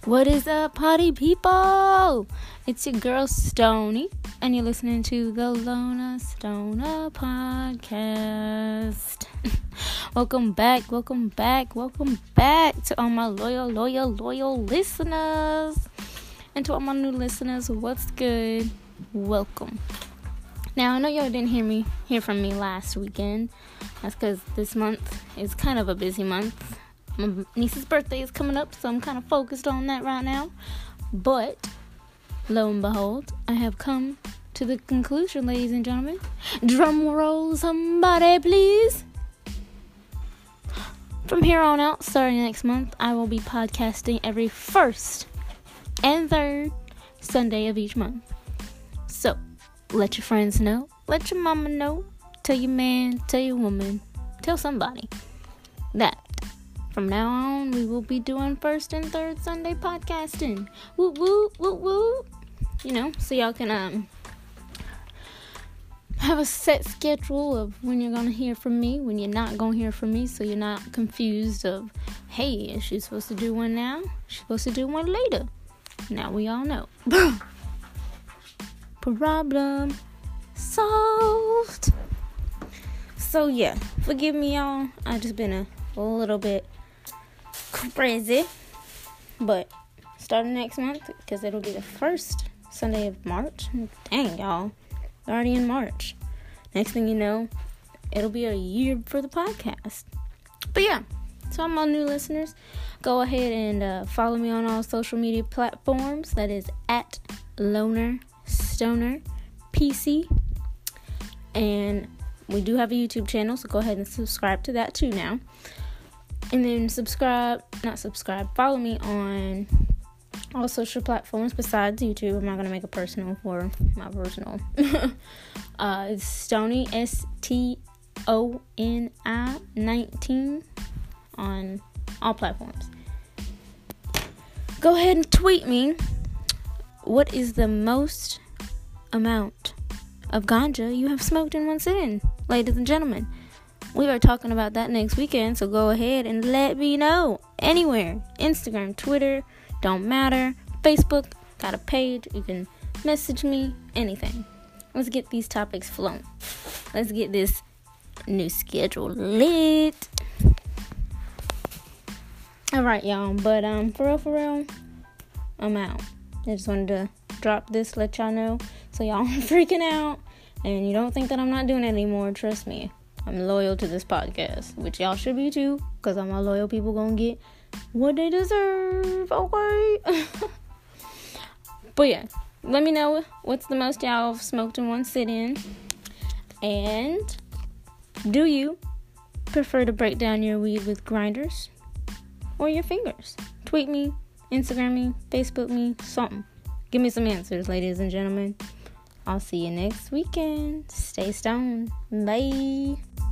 What is up, party people? It's your girl Stony, and you're listening to the Loner Stoner Podcast. Welcome back to all my loyal listeners. And to all my new listeners, what's good? Welcome. Now, I know y'all didn't hear from me last weekend. That's because this month is kind of a busy month. My niece's birthday is coming up, so I'm kind of focused on that right now. But, lo and behold, I have come to the conclusion, ladies and gentlemen. Drum roll, somebody, please. From here on out, starting next month, I will be podcasting every first and third Sunday of each month. So, let your friends know, let your mama know, tell your man, tell your woman, tell somebody that from now on we will be doing first and third Sunday podcasting. Woo woo woo woo. So y'all can have a set schedule of when you're gonna hear from me, when you're not gonna hear from me, so you're not confused of, hey, is she supposed to do one now? She's supposed to do one later. Now we all know. Problem solved. So yeah, forgive me y'all. I just been a little bit crazy. But starting next month, because it'll be the first Sunday of March. Dang y'all, we're already in March. Next thing you know, it'll be a year for the podcast. But yeah, so all my new listeners, go ahead and follow me on all social media platforms. That is at Loner Stoner PC, and we do have a YouTube channel, so go ahead and subscribe to that too now. And then follow me on all social platforms besides YouTube. I'm not gonna make a personal for my personal. It's Stony STONI 19 on all platforms. Go ahead and tweet me. What is the most amount of ganja you have smoked in one sitting, ladies and gentlemen? We are talking about that next weekend, so go ahead and let me know. Anywhere. Instagram, Twitter, don't matter. Facebook, got a page. You can message me, anything. Let's get these topics flowing. Let's get this new schedule lit. Alright, y'all. But, for real, I'm out. I just wanted to drop this, let y'all know, so y'all aren't freaking out, and you don't think that I'm not doing it anymore. Trust me, I'm loyal to this podcast, which y'all should be too, because all my loyal people gonna get what they deserve, okay? But yeah, let me know what's the most y'all have smoked in one sit-in, and do you prefer to break down your weed with grinders or your fingers? Tweet me, Instagram me, Facebook me, something. Give me some answers, ladies and gentlemen. I'll see you next weekend. Stay stoned. Bye.